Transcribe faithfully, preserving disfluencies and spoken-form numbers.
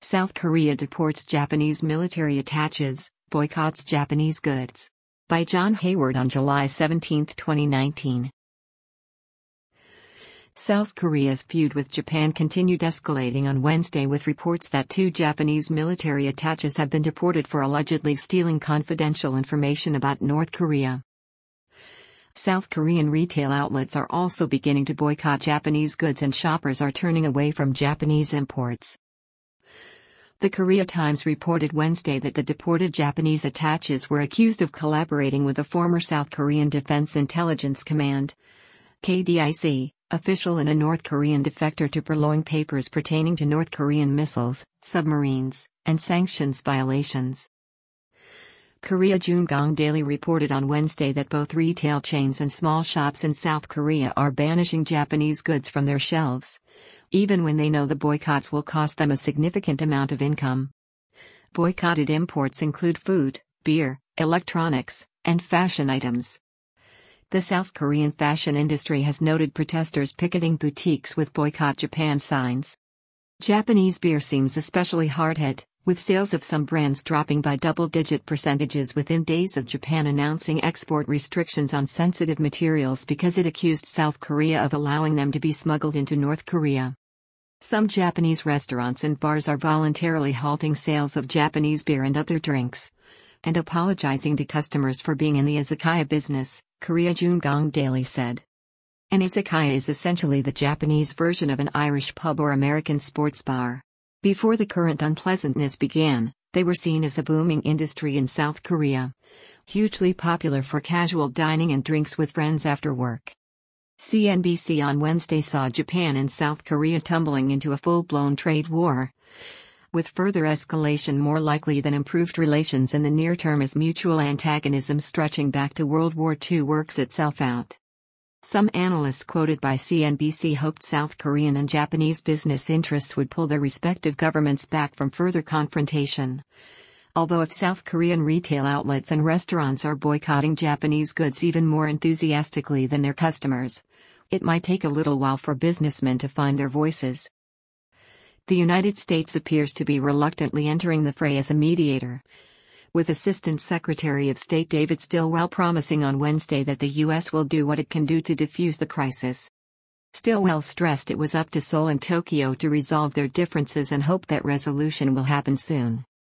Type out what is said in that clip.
South Korea deports Japanese military attaches, boycotts Japanese goods. By John Hayward on July seventeenth, twenty nineteen. South Korea's feud with Japan continued escalating on Wednesday with reports that two Japanese military attaches have been deported for allegedly stealing confidential information about North Korea. South Korean retail outlets are also beginning to boycott Japanese goods and shoppers are turning away from Japanese imports. The Korea Times reported Wednesday that the deported Japanese attaches were accused of collaborating with a former South Korean Defense Intelligence Command (K D I C) official and a North Korean defector to purloin papers pertaining to North Korean missiles, submarines, and sanctions violations. Korea Jungang Daily reported on Wednesday that both retail chains and small shops in South Korea are banishing Japanese goods from their shelves, even when they know the boycotts will cost them a significant amount of income. Boycotted imports include food, beer, electronics, and fashion items. The South Korean fashion industry has noted protesters picketing boutiques with Boycott Japan signs. Japanese beer seems especially hard hit, with sales of some brands dropping by double-digit percentages within days of Japan announcing export restrictions on sensitive materials because it accused South Korea of allowing them to be smuggled into North Korea. Some Japanese restaurants and bars are voluntarily halting sales of Japanese beer and other drinks, and apologizing to customers for being in the izakaya business, Korea Jungang Daily said. An izakaya is essentially the Japanese version of an Irish pub or American sports bar. Before the current unpleasantness began, they were seen as a booming industry in South Korea, hugely popular for casual dining and drinks with friends after work. C N B C on Wednesday saw Japan and South Korea tumbling into a full-blown trade war, with further escalation more likely than improved relations in the near term as mutual antagonism stretching back to World War Two works itself out. Some analysts quoted by C N B C hoped South Korean and Japanese business interests would pull their respective governments back from further confrontation. Although if South Korean retail outlets and restaurants are boycotting Japanese goods even more enthusiastically than their customers, it might take a little while for businessmen to find their voices. The United States appears to be reluctantly entering the fray as a mediator, with Assistant Secretary of State David Stilwell promising on Wednesday that the U S will do what it can do to defuse the crisis. Stilwell stressed it was up to Seoul and Tokyo to resolve their differences and hoped that resolution will happen soon.